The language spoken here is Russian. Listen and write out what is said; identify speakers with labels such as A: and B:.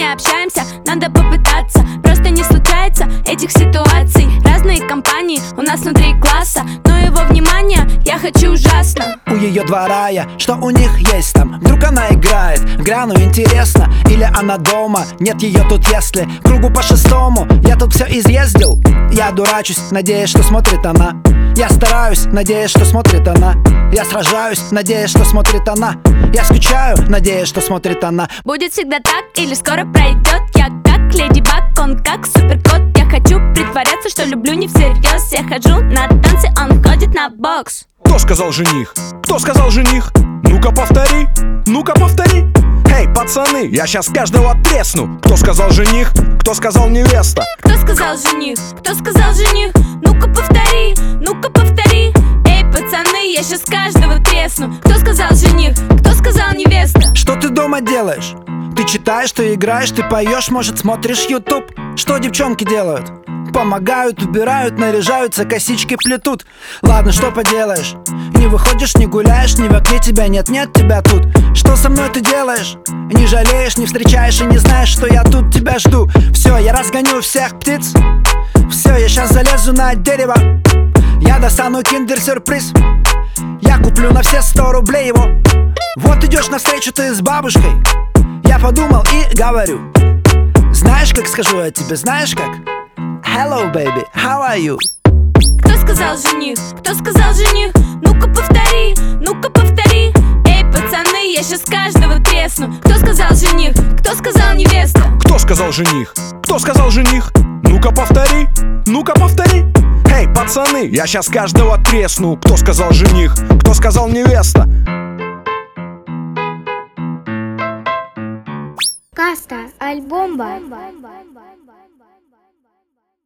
A: не общаемся, надо попытаться. Просто не случается этих ситуаций. Разные компании у нас внутри класса, но его внимание я хочу ужасно.
B: У ее двора я, что у них есть там? Вдруг она играет, гляну, интересно. Или она дома, нет ее тут если. Кругу по шестому, я тут все изъездил. Я дурачусь, надеясь, что смотрит она. Я стараюсь, надеясь, что смотрит она. Я сражаюсь, надеясь, что смотрит она. Я скучаю, надеясь, что смотрит она.
A: Будет всегда так или скоро пройдет? Я как Леди Баг, он как суперкот. Я хочу притворяться, что люблю не всерьез. Я хожу на танцы, он ходит на бокс.
C: Кто сказал жених? Кто сказал жених? Ну-ка повтори, ну-ка повтори. Эй, пацаны, я сейчас каждого тресну. Кто сказал жених? Кто сказал невеста?
A: Кто сказал жених? Кто сказал жених? Ну-ка повтори, ну-ка повтори. Эй, пацаны, я сейчас каждого тресну. Кто сказал жених? Кто сказал невеста?
B: Что ты дома делаешь? Ты читаешь, ты играешь, ты поешь, может смотришь YouTube? Что девчонки делают? Помогают, убирают, наряжаются, косички плетут. Ладно, что поделаешь? Не выходишь, не гуляешь, ни в окне тебя нет, нет тебя тут. Что со мной ты делаешь? Не жалеешь, не встречаешь и не знаешь, что я тут тебя жду. Все, я разгоню всех птиц. Все, я сейчас залезу на дерево. Я достану киндер-сюрприз. Я куплю на все 100 рублей его. Вот идешь навстречу ты с бабушкой. Я подумал и говорю: знаешь, как скажу я тебе, знаешь как? Hello, baby, how are you?
A: Кто сказал жених? Кто сказал жених? Ну-ка повтори, ну-ка повтори. Эй, пацаны, я сейчас каждого тресну. Кто сказал жених? Кто сказал невеста?
C: Кто сказал жених? Кто сказал жених? Ну-ка повтори, ну-ка повтори. Эй, пацаны, я сейчас каждого тресну. Кто сказал жених? Кто сказал невеста?
D: Каста, альбомба.